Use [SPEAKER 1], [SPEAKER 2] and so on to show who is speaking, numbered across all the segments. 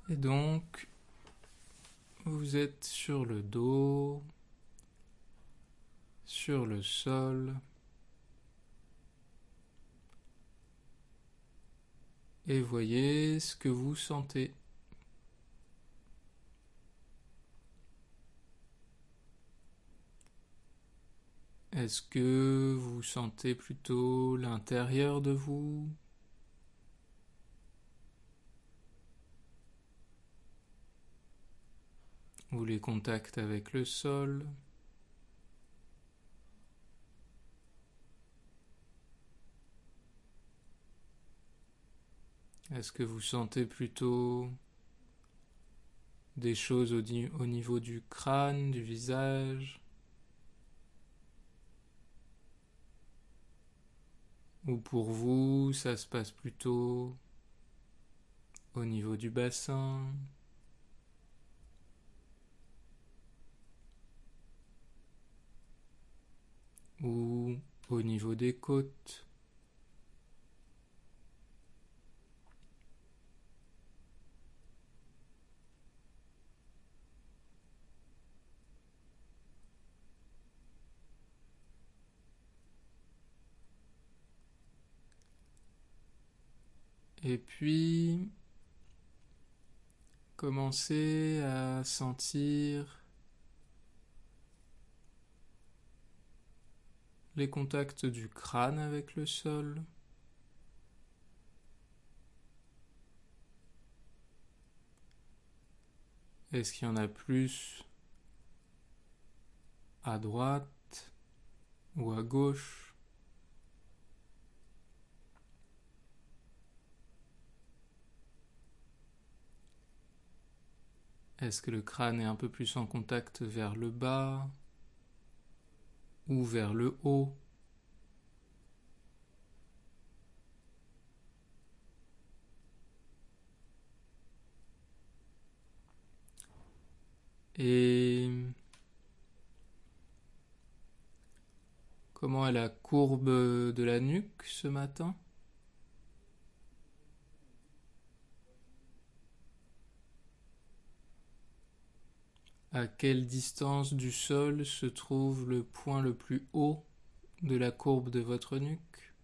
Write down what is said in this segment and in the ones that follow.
[SPEAKER 1] Et donc, vous êtes sur le dos, sur le sol, et voyez ce que vous sentez. Est-ce que vous sentez plutôt l'intérieur de vous ou les contacts avec le sol? Est-ce que vous sentez plutôt des choses au niveau du crâne, du visage? Ou pour vous, ça se passe plutôt au niveau du bassin? Ou au niveau des côtes? Et puis, commencez à sentir les contacts du crâne avec le sol. Est-ce qu'il y en a plus à droite ou à gauche? Est-ce que le crâne est un peu plus en contact vers le bas ou vers le haut? Et comment est la courbe de la nuque ce matin? À quelle distance du sol se trouve le point le plus haut de la courbe de votre nuque?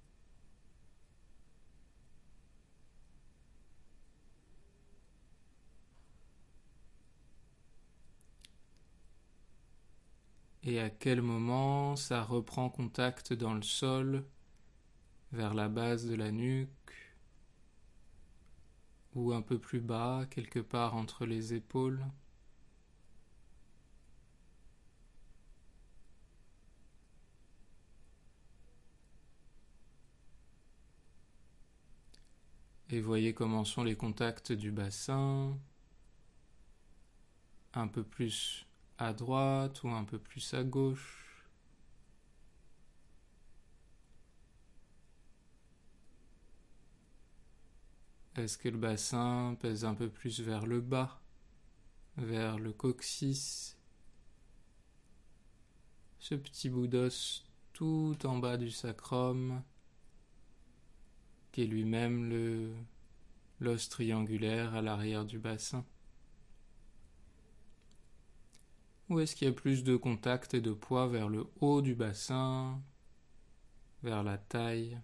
[SPEAKER 1] Et à quel moment ça reprend contact dans le sol, vers la base de la nuque, ou un peu plus bas, quelque part entre les épaules? Et voyez comment sont les contacts du bassin, un peu plus à droite ou un peu plus à gauche. Est-ce que le bassin pèse un peu plus vers le bas, vers le coccyx, ce petit bout d'os tout en bas du sacrum, qui est lui-même l'os triangulaire à l'arrière du bassin? Ou est-ce qu'il y a plus de contact et de poids vers le haut du bassin, vers la taille?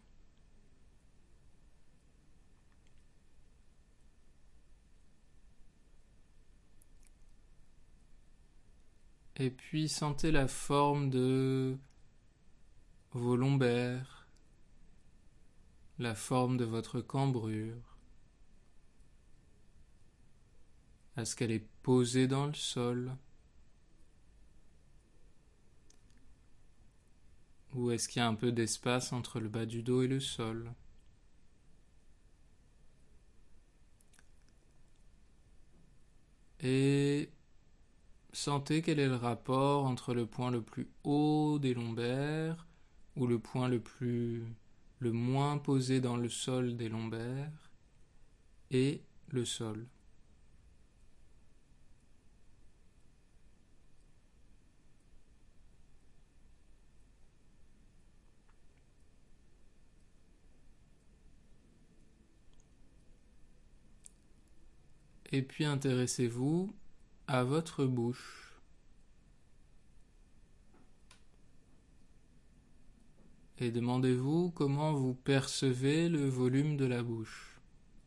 [SPEAKER 1] Et puis sentez la forme de vos lombaires, la forme de votre cambrure. Est-ce qu'elle est posée dans le sol? Ou est-ce qu'il y a un peu d'espace entre le bas du dos et le sol? Et sentez quel est le rapport entre le point le plus haut des lombaires ou le point le moins posé dans le sol des lombaires et le sol. Et puis intéressez-vous à votre bouche. Et demandez-vous comment vous percevez le volume de la bouche.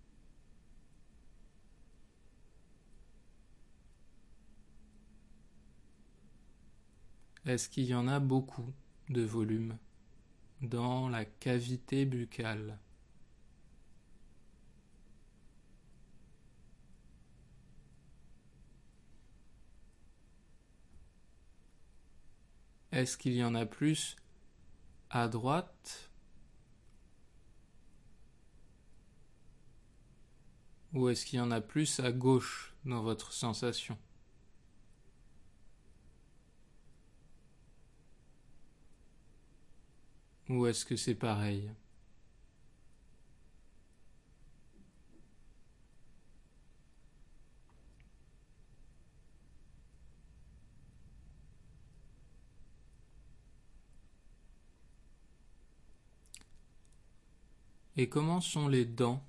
[SPEAKER 1] Est-ce qu'il y en a beaucoup de volume dans la cavité buccale? Est-ce qu'il y en a plus à droite ou est-ce qu'il y en a plus à gauche dans votre sensation? Ou est-ce que c'est pareil? Et comment sont les dents?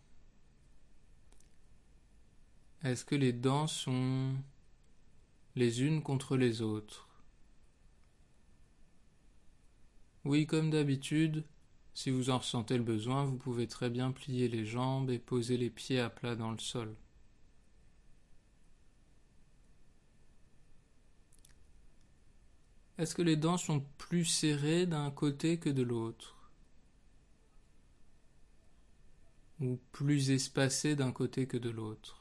[SPEAKER 1] Est-ce que les dents sont les unes contre les autres? Oui, comme d'habitude, si vous en ressentez le besoin, vous pouvez très bien plier les jambes et poser les pieds à plat dans le sol. Est-ce que les dents sont plus serrées d'un côté que de l'autre? Ou plus espacées d'un côté que de l'autre?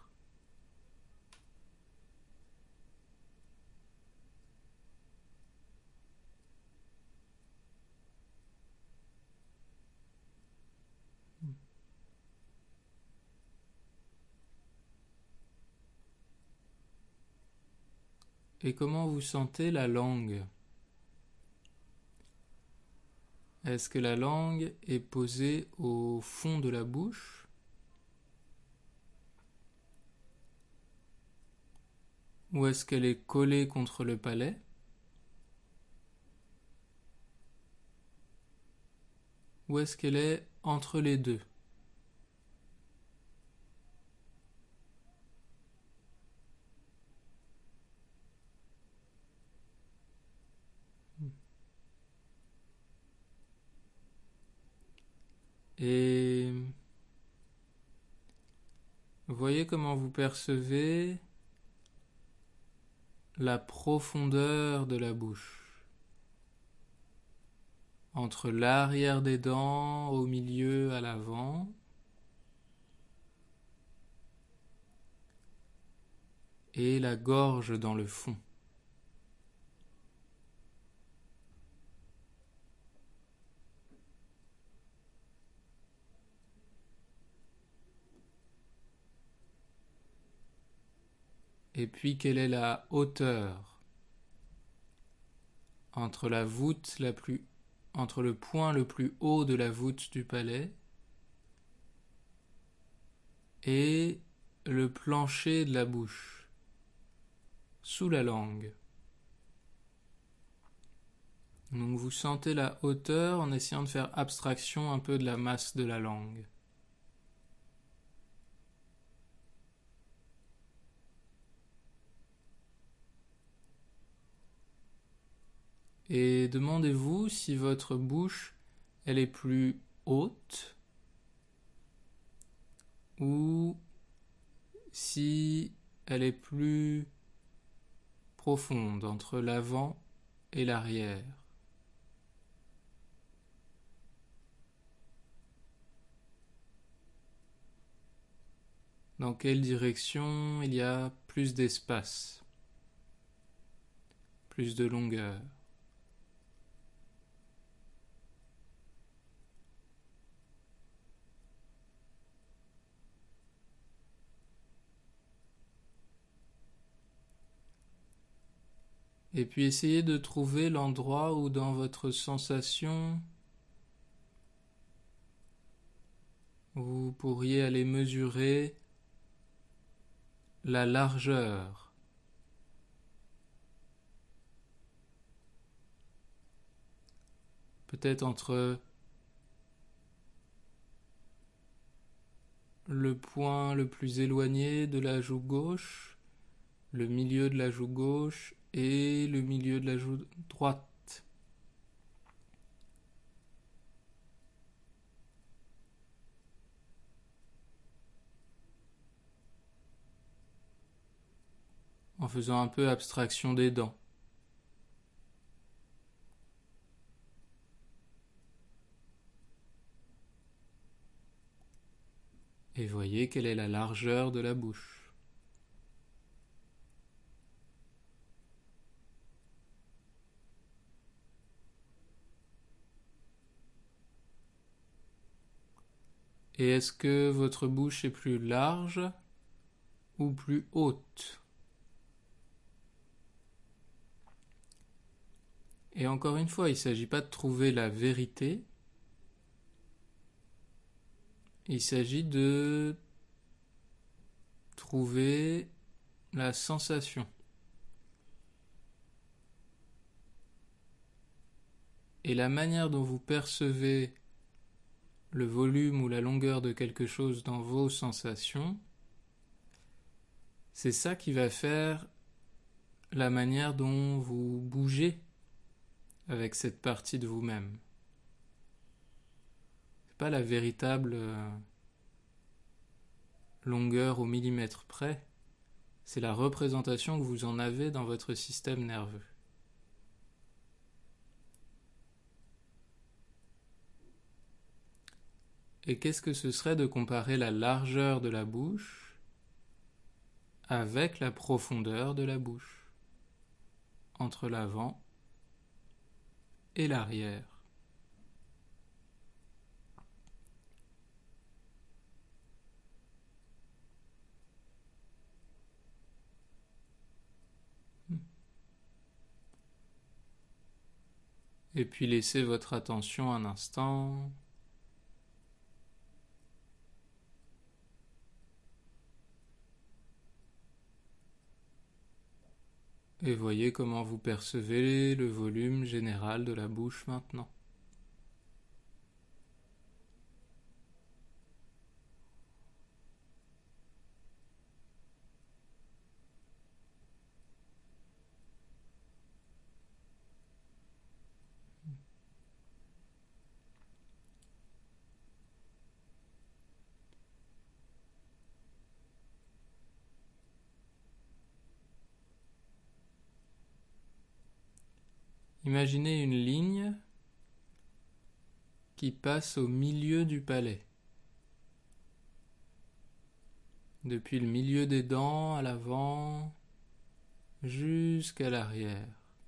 [SPEAKER 1] Et comment vous sentez la langue? Est-ce que la langue est posée au fond de la bouche? Ou est-ce qu'elle est collée contre le palais? Ou est-ce qu'elle est entre les deux? Et voyez comment vous percevez la profondeur de la bouche. Entre l'arrière des dents, au milieu, à l'avant. Et la gorge dans le fond. Et puis quelle est la hauteur entre la voûte entre le point le plus haut de la voûte du palais et le plancher de la bouche, sous la langue. Donc vous sentez la hauteur en essayant de faire abstraction un peu de la masse de la langue. Et demandez-vous si votre bouche, elle est plus haute ou si elle est plus profonde entre l'avant et l'arrière. Dans quelle direction il y a plus d'espace, plus de longueur. Et puis essayez de trouver l'endroit où dans votre sensation vous pourriez aller mesurer la largeur. Peut-être entre le point le plus éloigné de la joue gauche, le milieu de la joue gauche et le milieu de la joue droite. En faisant un peu abstraction des dents. Et voyez quelle est la largeur de la bouche. Et est-ce que votre bouche est plus large ou plus haute? Et encore une fois, il ne s'agit pas de trouver la vérité, il s'agit de trouver la sensation. Et la manière dont vous percevez le volume ou la longueur de quelque chose dans vos sensations, c'est ça qui va faire la manière dont vous bougez avec cette partie de vous-même. C'est pas la véritable longueur au millimètre près, c'est la représentation que vous en avez dans votre système nerveux. Et qu'est-ce que ce serait de comparer la largeur de la bouche avec la profondeur de la bouche, entre l'avant et l'arrière? Et puis laissez votre attention un instant et voyez comment vous percevez le volume général de la bouche maintenant. Imaginez une ligne qui passe au milieu du palais, depuis le milieu des dents à l'avant jusqu'à l'arrière.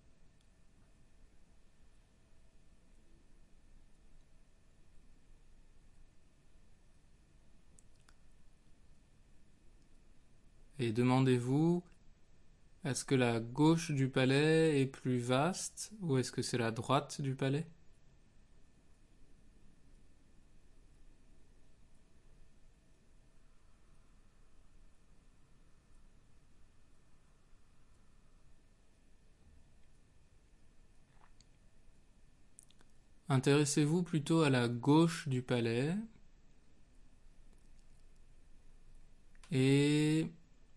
[SPEAKER 1] Et demandez-vous, est-ce que la gauche du palais est plus vaste ou est-ce que c'est la droite du palais? Intéressez-vous plutôt à la gauche du palais et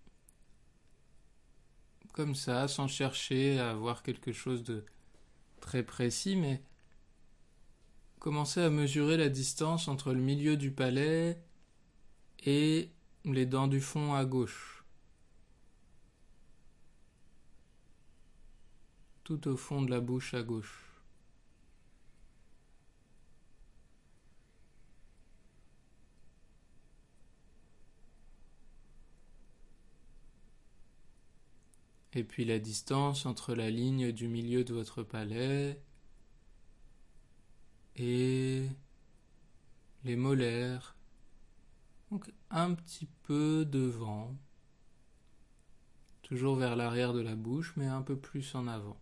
[SPEAKER 1] comme ça, sans chercher à avoir quelque chose de très précis, mais commencez à mesurer la distance entre le milieu du palais et les dents du fond à gauche. Tout au fond de la bouche à gauche. Et puis la distance entre la ligne du milieu de votre palais et les molaires. Donc un petit peu devant. Toujours vers l'arrière de la bouche, mais un peu plus en avant.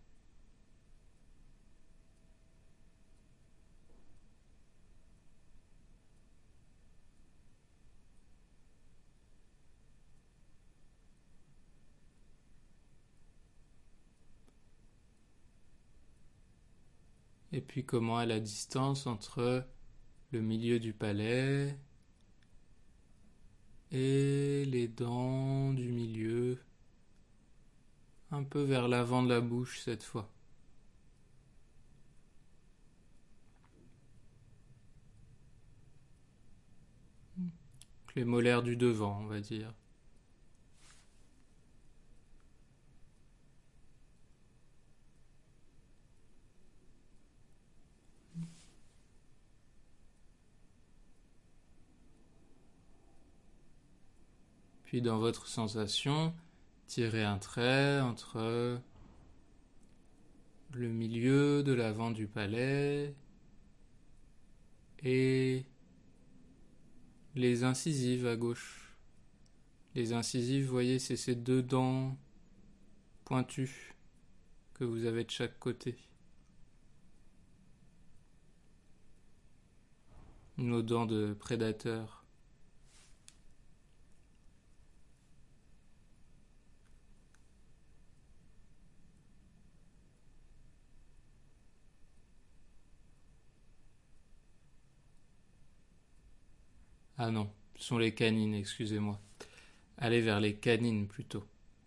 [SPEAKER 1] Et puis comment est la distance entre le milieu du palais et les dents du milieu, un peu vers l'avant de la bouche cette fois. Les molaires du devant, on va dire. Puis dans votre sensation, tirez un trait entre le milieu de l'avant du palais et les incisives à gauche. Les incisives, vous voyez, c'est ces deux dents pointues que vous avez de chaque côté. Nos dents de prédateurs. Ah non, ce sont les canines, excusez-moi. Allez vers les canines plutôt.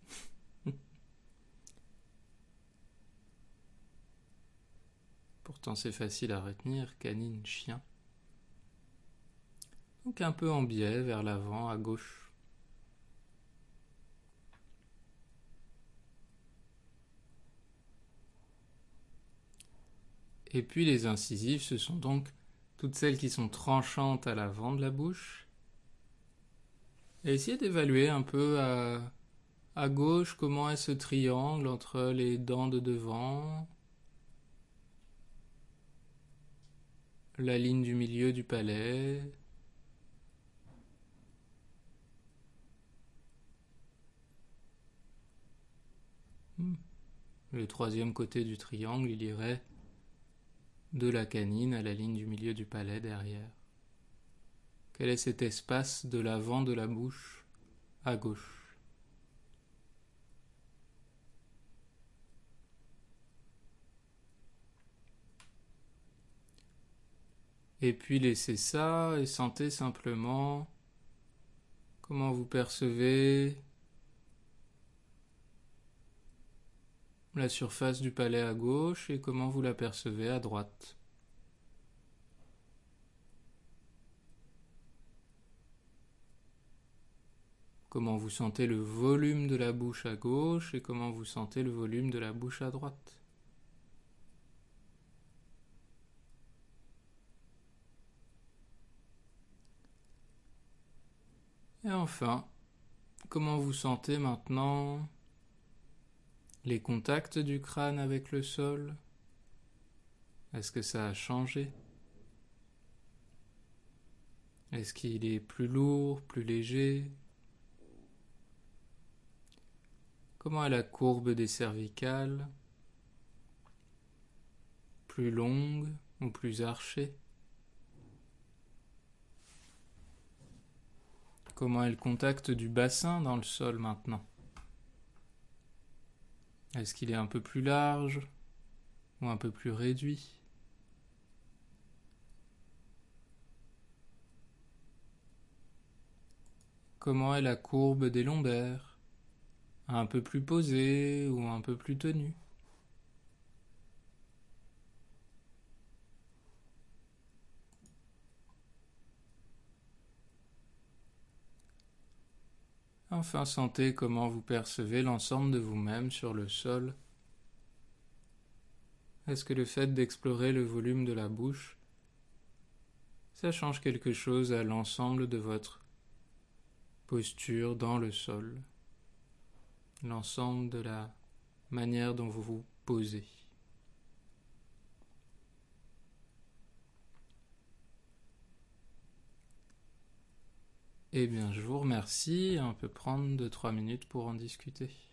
[SPEAKER 1] Pourtant c'est facile à retenir, canine, chien. Donc un peu en biais vers l'avant, à gauche. Et puis les incisives, ce sont donc toutes celles qui sont tranchantes à l'avant de la bouche. Et essayez d'évaluer un peu à gauche comment est ce triangle entre les dents de devant, la ligne du milieu du palais, le troisième côté du triangle, il irait de la canine à la ligne du milieu du palais derrière. Quel est cet espace de l'avant de la bouche à gauche? Et puis laissez ça et sentez simplement comment vous percevez la surface du palais à gauche et comment vous la percevez à droite. Comment vous sentez le volume de la bouche à gauche et comment vous sentez le volume de la bouche à droite. Et enfin, comment vous sentez maintenant les contacts du crâne avec le sol? Est-ce que ça a changé? Est-ce qu'il est plus lourd, plus léger? Comment est la courbe des cervicales? Plus longue ou plus archée? Comment est le contact du bassin dans le sol maintenant? Est-ce qu'il est un peu plus large ou un peu plus réduit? Comment est la courbe des lombaires? Un peu plus posée ou un peu plus tenue? Enfin, sentez comment vous percevez l'ensemble de vous-même sur le sol. Est-ce que le fait d'explorer le volume de la bouche, ça change quelque chose à l'ensemble de votre posture dans le sol, l'ensemble de la manière dont vous vous posez? Eh bien, je vous remercie. On peut prendre 2-3 minutes pour en discuter.